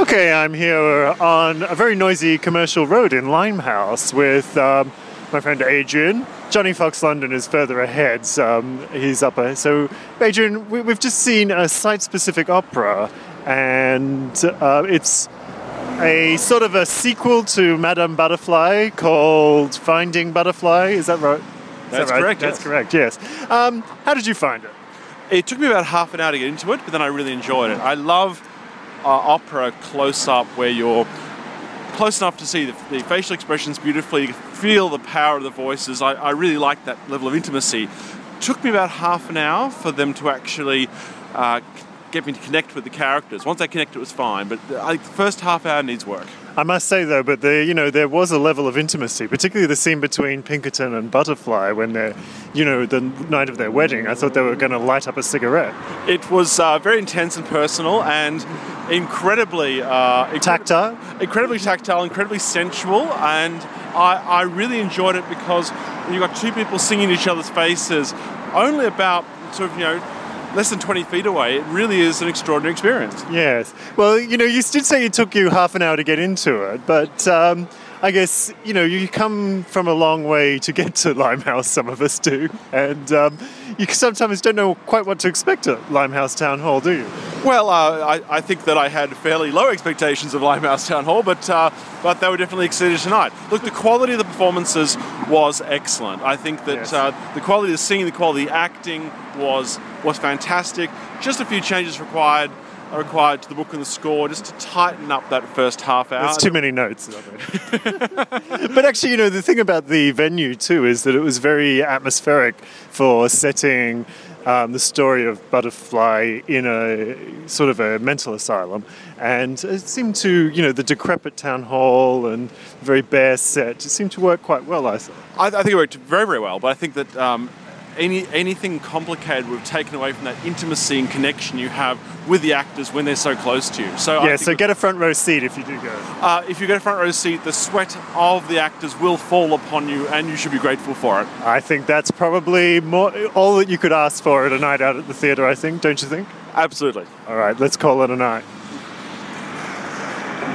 Okay, I'm here on a very noisy commercial road in Limehouse with my friend Adrian. Johnny Fox London is further ahead, he's up ahead. So, Adrian, we've just seen a site-specific opera, and it's a sort of a sequel to Madame Butterfly called Finding Butterfly. Is that right? That's correct. That's correct, yes. How did you find it? It took me about half an hour to get into it, but then I really enjoyed it. I love opera close-up where you're close enough to see the facial expressions beautifully, feel the power of the voices. I really like that level of intimacy. Took me about half an hour for them to actually get me to connect with the characters. Once I connected, it was fine, but the first half hour needs work. I must say though, but there was a level of intimacy, particularly the scene between Pinkerton and Butterfly when they're, the night of their wedding. I thought they were going to light up a cigarette. It was very intense and personal, and incredibly tactile, incredibly sensual, and I really enjoyed it because when you've got two people singing each other's faces, only about less than 20 feet away, it really is an extraordinary experience. Yes. Well, you did say it took you half an hour to get into it, but I guess, you come from a long way to get to Limehouse, some of us do, and you sometimes don't know quite what to expect at Limehouse Town Hall, do you? Well, I think that I had fairly low expectations of Limehouse Town Hall, but they were definitely exceeded tonight. Look, the quality of the performances was excellent. I think that the quality of the singing, the quality of the acting was fantastic. Just a few changes are required to the book and the score just to tighten up that first half hour. There's too many notes. But actually, the thing about the venue too is that it was very atmospheric for setting the story of Butterfly in a sort of a mental asylum, and it seemed to, the decrepit town hall and very bare set, it seemed to work quite well, I thought. I think it worked very, very well, but I think that anything complicated would have taken away from that intimacy and connection you have with the actors when they're so close to you. So get a front row seat if you do go. If you get a front row seat, the sweat of the actors will fall upon you, and you should be grateful for it. I think that's probably all that you could ask for at a night out at the theatre, I think, don't you think? Absolutely. All right, let's call it a night.